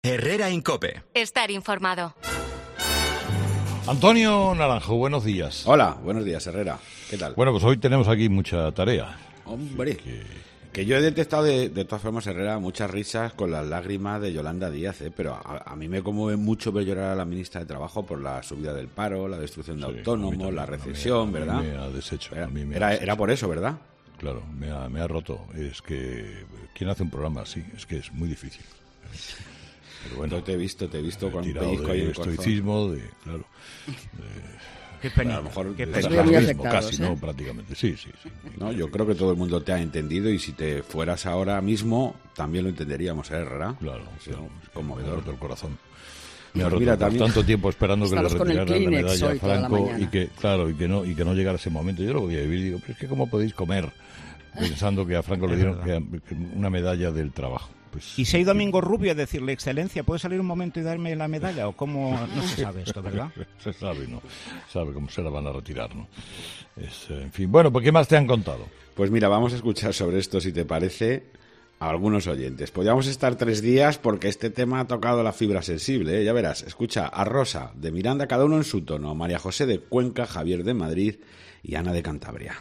Herrera en COPE. Estar informado. Antonio Naranjo, buenos días. Hola, buenos días, Herrera. ¿Qué tal? Bueno, pues hoy tenemos aquí mucha tarea. Hombre, que yo he detectado de todas formas, Herrera, muchas risas con las lágrimas de Yolanda Díaz, pero a mí me conmueve mucho ver llorar a la ministra de Trabajo por la subida del paro, la destrucción de autónomos, la recesión, ¿verdad? A mí me ha deshecho. Era por eso, ¿verdad? Claro, me ha roto. Es que, ¿quién hace un programa así? Es que es muy difícil. Pero bueno, te he visto con un pellizco ahí en el corazón. estoicismo, claro. Qué pena. A lo mejor casi, ¿no? Prácticamente, sí. No, yo creo que todo el mundo te ha entendido y si te fueras ahora mismo también lo entenderíamos, ¿verdad? Claro, sí, es conmovedor. Me ha roto el corazón. Me ha roto tanto tiempo esperando que le retiraran la medalla a Franco y que no llegara ese momento. Yo lo voy a vivir y digo, pero es que ¿cómo podéis comer pensando que a Franco le dieron una medalla del trabajo? Pues, y se ha ido Domingo Rubio a decirle, Excelencia, ¿puede salir un momento y darme la medalla? ¿O cómo? No se sabe esto, ¿verdad? Se sabe, ¿no? Sabe cómo se la van a retirar, ¿no? En fin, bueno, ¿pues qué más te han contado? Pues mira, vamos a escuchar sobre esto, si te parece, a algunos oyentes. Podríamos estar 3 días porque este tema ha tocado la fibra sensible, ¿eh? Ya verás, escucha a Rosa de Miranda, cada uno en su tono, María José de Cuenca, Javier de Madrid y Ana de Cantabria.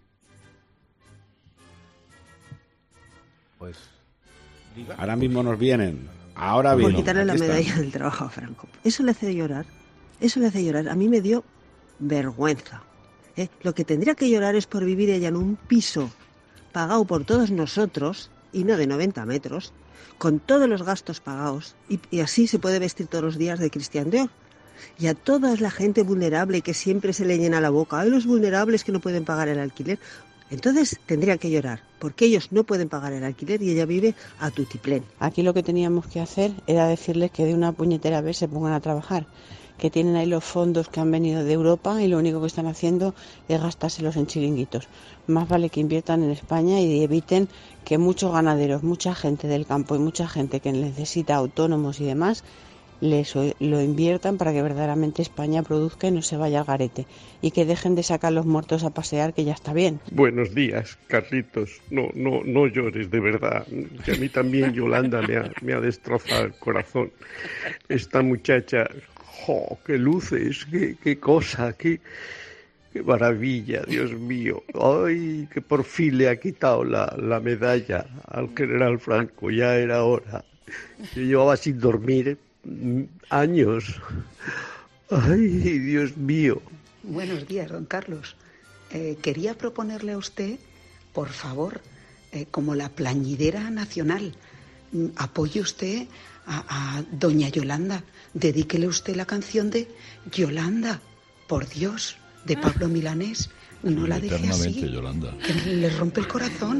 Pues... Ahora mismo nos vienen. Ahora por vienen. Quitarle la medalla del trabajo a Franco. Eso le hace llorar. A mí me dio vergüenza. Lo que tendría que llorar es por vivir ella en un piso pagado por todos nosotros, y no de 90 metros, con todos los gastos pagados, y así se puede vestir todos los días de Christian Dior. Y a toda la gente vulnerable que siempre se le llena la boca, ¡ay, los vulnerables que no pueden pagar el alquiler! Entonces tendría que llorar, porque ellos no pueden pagar el alquiler y ella vive a tutiplén. Aquí lo que teníamos que hacer era decirles que de una puñetera vez se pongan a trabajar, que tienen ahí los fondos que han venido de Europa y lo único que están haciendo es gastárselos en chiringuitos. Más vale que inviertan en España y eviten que muchos ganaderos, mucha gente del campo y mucha gente que necesita autónomos y demás, lo inviertan para que verdaderamente España produzca y no se vaya al garete, y que dejen de sacar los muertos a pasear, que ya está bien. Buenos días, Carlitos. No llores, de verdad, que a mí también Yolanda me ha destrozado el corazón. Esta muchacha, qué luces, qué cosa, qué maravilla, Dios mío. Ay, que por fin le ha quitado la medalla al general Franco, ya era hora. Yo llevaba sin dormir años. Ay, Dios mío. Buenos días, don Carlos. Quería proponerle a usted, por favor, como la plañidera nacional, apoye usted a doña Yolanda. Dedíquele usted la canción de Yolanda, por Dios, de Pablo Milanés. No la deje así, Yolanda, que le rompe el corazón.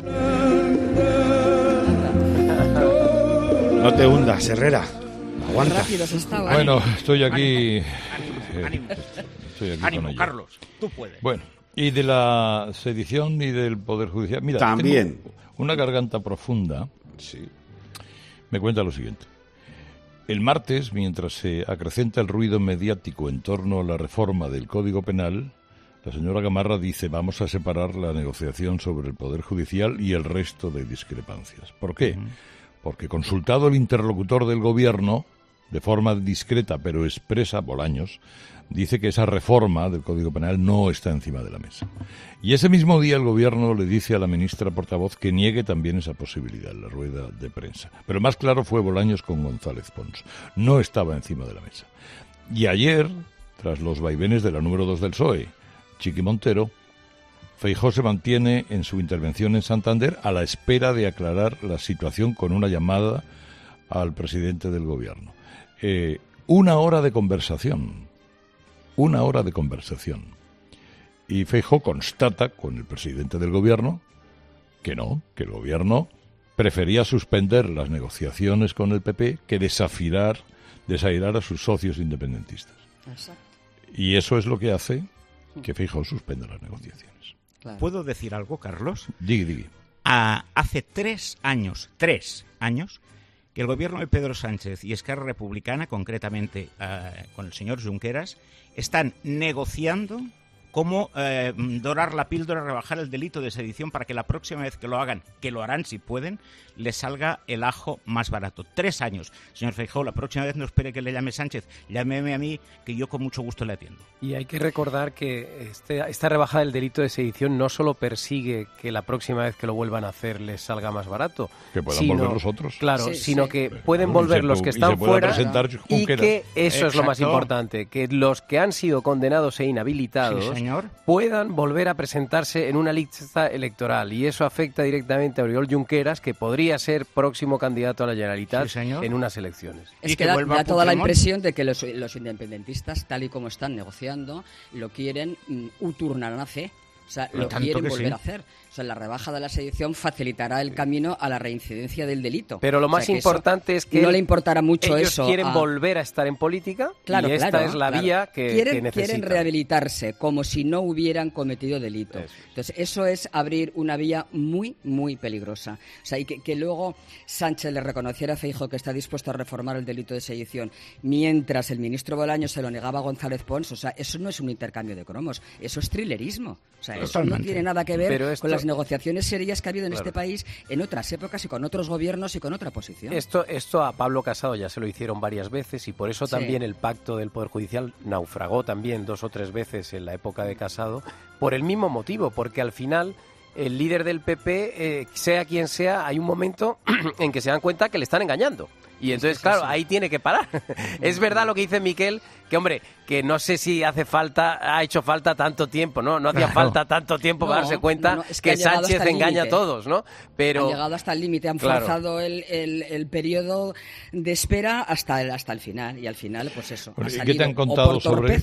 No te hundas, Herrera. Aguanta. Bueno, estoy aquí. Ánimo, Carlos, tú puedes. Bueno, y de la sedición y del Poder Judicial. Mira, también. Tengo una garganta profunda. Sí. Me cuenta lo siguiente. El martes, mientras se acrecenta el ruido mediático en torno a la reforma del Código Penal, la señora Gamarra dice: vamos a separar la negociación sobre el Poder Judicial y el resto de discrepancias. ¿Por qué? Porque consultado el interlocutor del Gobierno, de forma discreta pero expresa, Bolaños, dice que esa reforma del Código Penal no está encima de la mesa. Y ese mismo día el Gobierno le dice a la ministra portavoz que niegue también esa posibilidad en la rueda de prensa. Pero más claro fue Bolaños con González Pons. No estaba encima de la mesa. Y ayer, tras los vaivenes de la número 2 del PSOE, Chiqui Montero, Feijóo se mantiene en su intervención en Santander a la espera de aclarar la situación con una llamada al presidente del Gobierno. 1 hora de conversación. 1 hora de conversación. Y Feijóo constata con el presidente del Gobierno que el Gobierno prefería suspender las negociaciones con el PP que desairar a sus socios independentistas. Exacto. Y eso es lo que hace que Feijóo suspenda las negociaciones. Claro. ¿Puedo decir algo, Carlos? Diga. Hace 3 años, que el gobierno de Pedro Sánchez y Esquerra Republicana, concretamente con el señor Junqueras, están negociando cómo dorar la píldora, rebajar el delito de sedición para que la próxima vez que lo hagan, que lo harán si pueden, les salga el ajo más barato. 3 años. Señor Feijóo, la próxima vez no espere que le llame Sánchez, llámeme a mí, que yo con mucho gusto le atiendo. Y hay que recordar que esta rebajada del delito de sedición no solo persigue que la próxima vez que lo vuelvan a hacer les salga más barato, que puedan volver los otros. Claro, sino que pueden volver los que están fuera y que eso es lo más importante, que los que han sido condenados e inhabilitados puedan volver a presentarse en una lista electoral, y eso afecta directamente a Oriol Junqueras, que podría ser próximo candidato a la Generalitat en unas elecciones. Es que da toda la impresión de que los independentistas, tal y como están negociando, lo quieren uturnar a fe. O sea, lo quieren volver a hacer. O sea, la rebaja de la sedición facilitará el camino a la reincidencia del delito. Pero lo más importante es que no le importará mucho ellos eso. Quieren volver a estar en política, y esta es la vía que necesitan. Quieren rehabilitarse como si no hubieran cometido delito. Entonces, eso es abrir una vía muy, muy peligrosa. O sea, y que luego Sánchez le reconociera a Feijóo que está dispuesto a reformar el delito de sedición, mientras el ministro Bolaños se lo negaba a González Pons. O sea, eso no es un intercambio de cromos, eso es thrillerismo. O sea, eso no tiene nada que ver con las negociaciones serias que ha habido en este país en otras épocas y con otros gobiernos y con otra posición. Esto a Pablo Casado ya se lo hicieron varias veces, y por eso también el pacto del Poder Judicial naufragó también 2 o 3 veces en la época de Casado, por el mismo motivo, porque al final el líder del PP, sea quien sea, hay un momento en que se dan cuenta que le están engañando. Y entonces, claro, ahí tiene que parar. Es verdad lo que dice Miquel, que hombre, que no sé si ha hecho falta tanto tiempo, ¿no? No hacía falta tanto tiempo para darse cuenta es que Sánchez engaña a todos, ¿no? Pero han llegado hasta el límite, han forzado el periodo de espera hasta el final, y al final, pues eso, ha salido, ¿qué te han contado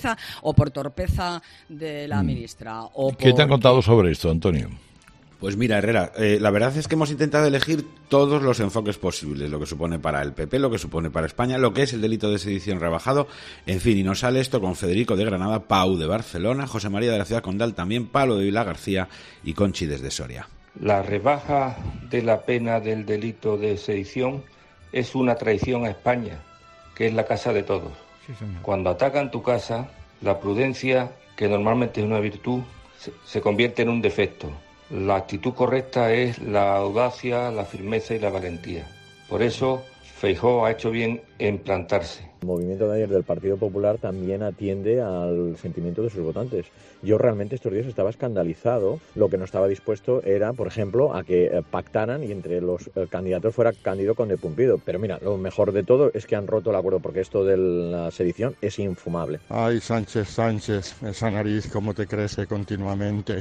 o por torpeza de la ministra. ¿Qué te han contado sobre esto, Antonio? Pues mira, Herrera, la verdad es que hemos intentado elegir todos los enfoques posibles, lo que supone para el PP, lo que supone para España, lo que es el delito de sedición rebajado, en fin, y nos sale esto con Federico de Granada, Pau de Barcelona, José María de la Ciudad Condal también, Pablo de Vila García y Conchi desde Soria. La rebaja de la pena del delito de sedición es una traición a España, que es la casa de todos. Sí, señor. Cuando atacan tu casa, la prudencia, que normalmente es una virtud, se convierte en un defecto. La actitud correcta es la audacia, la firmeza y la valentía. Por eso, Feijóo ha hecho bien en plantarse. El movimiento de ayer del Partido Popular también atiende al sentimiento de sus votantes. Yo realmente estos días estaba escandalizado. Lo que no estaba dispuesto era, por ejemplo, a que pactaran y entre los candidatos fuera Cándido Conde Pumpido. Pero mira, lo mejor de todo es que han roto el acuerdo, porque esto de la sedición es infumable. Ay, Sánchez, esa nariz como te crece continuamente.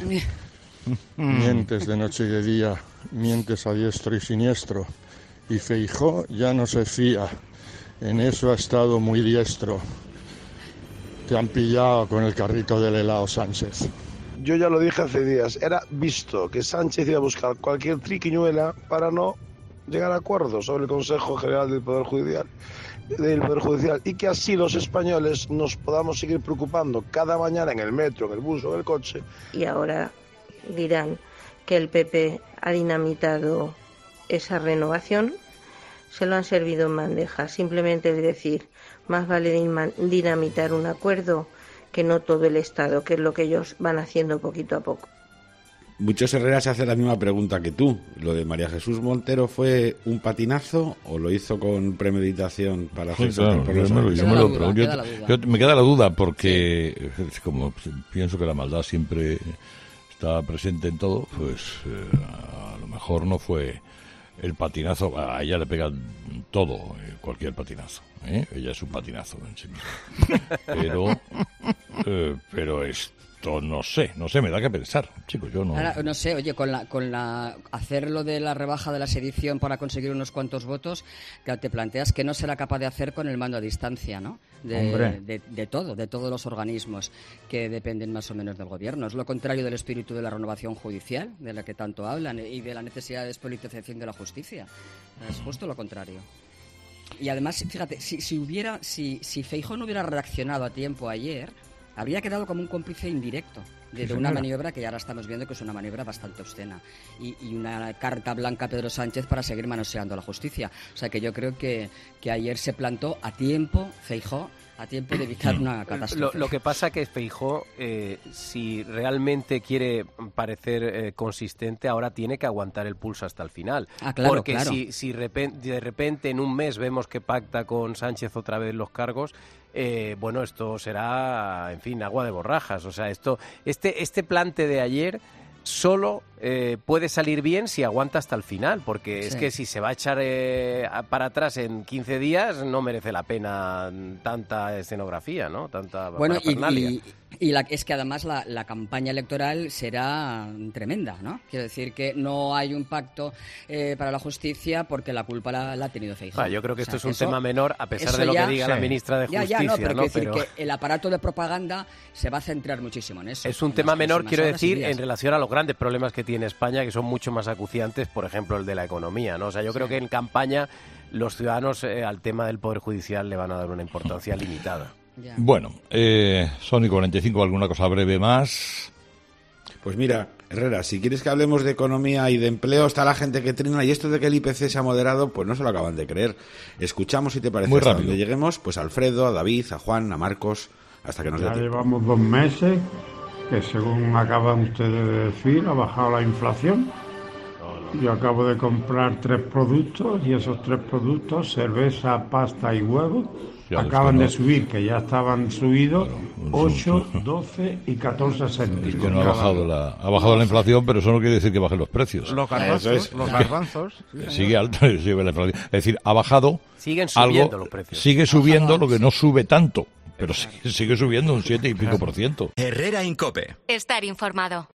Mientes de noche y de día, mientes a diestro y siniestro. Y Feijóo ya no se fía. En eso ha estado muy diestro. Te han pillado con el carrito del helado, Sánchez. Yo ya lo dije hace días. Era visto que Sánchez iba a buscar cualquier triquiñuela para no llegar a acuerdos sobre el Consejo General del Poder Judicial. Y que así los españoles nos podamos seguir preocupando cada mañana en el metro, en el bus o en el coche. Y ahora dirán que el PP ha dinamitado esa renovación, se lo han servido en bandeja. Simplemente es decir, más vale dinamitar un acuerdo que no todo el Estado, que es lo que ellos van haciendo poquito a poco. Muchos Herreras se hacen la misma pregunta que tú. ¿Lo de María Jesús Montero fue un patinazo o lo hizo con premeditación para hacer me queda la duda porque como pienso que la maldad siempre está presente en todo, pues a lo mejor no fue el patinazo. A ella le pega todo, cualquier patinazo, ¿eh? Ella es un patinazo en sí misma. Pero esto no sé, me da que pensar, chicos, yo no. Ahora, no sé, oye, con la hacerlo de la rebaja de la sedición para conseguir unos cuantos votos, que te planteas que no será capaz de hacer con el mando a distancia, ¿no? De todos los organismos que dependen más o menos del gobierno. Es lo contrario del espíritu de la renovación judicial, de la que tanto hablan, y de la necesidad de despolitización de la justicia. Es justo lo contrario. Y además, fíjate, si Feijóo no hubiera reaccionado a tiempo ayer, habría quedado como un cómplice indirecto de una maniobra que ya ahora estamos viendo que es una maniobra bastante obscena y una carta blanca a Pedro Sánchez para seguir manoseando la justicia. O sea que yo creo que ayer se plantó a tiempo Feijóo a tiempo de evitar una catástrofe. Lo que pasa que Feijóo, si realmente quiere parecer consistente, ahora tiene que aguantar el pulso hasta el final. Claro, porque claro. si de repente en un mes vemos que pacta con Sánchez otra vez los cargos, bueno, esto será, en fin, agua de borrajas. O sea, este plante de ayer solo puede salir bien si aguanta hasta el final, porque es que si se va a echar para atrás en 15 días no merece la pena tanta escenografía, ¿no? Tanta parafernalia. Y es que además la campaña electoral será tremenda, ¿no? Quiero decir que no hay un pacto para la justicia porque la culpa la ha tenido Feijóo. Yo creo que esto es un tema menor, a pesar de lo que diga la ministra de Justicia. Pero quiero decir que el aparato de propaganda se va a centrar muchísimo en eso. Es un tema menor, quiero decir, en relación a los grandes problemas que tiene España, que son mucho más acuciantes, por ejemplo, el de la economía, ¿no? O sea, yo creo que en campaña los ciudadanos al tema del Poder Judicial le van a dar una importancia limitada. Ya. Bueno, Sony 45, ¿alguna cosa breve más? Pues mira, Herrera, si quieres que hablemos de economía y de empleo, está la gente que trina, y esto de que el IPC se ha moderado, pues no se lo acaban de creer. Escuchamos, si te parece, hasta donde lleguemos, pues a Alfredo, a David, a Juan, a Marcos, hasta que nos dé tiempo. Llevamos 2 meses que, según acaban ustedes de decir, ha bajado la inflación. Yo acabo de comprar 3 productos y esos 3 productos, cerveza, pasta y huevos, acaban de subir, que ya estaban subidos, 8, 12 y 14 céntimos. Que no ha bajado la inflación, pero eso no quiere decir que bajen los precios. Los garbanzos. Sigue alta, sigue la inflación. Es decir, ha bajado. Siguen subiendo los precios. Sigue subiendo, lo que no sube tanto, pero sigue subiendo un 7 y pico %. Herrera en COPE. Estar informado.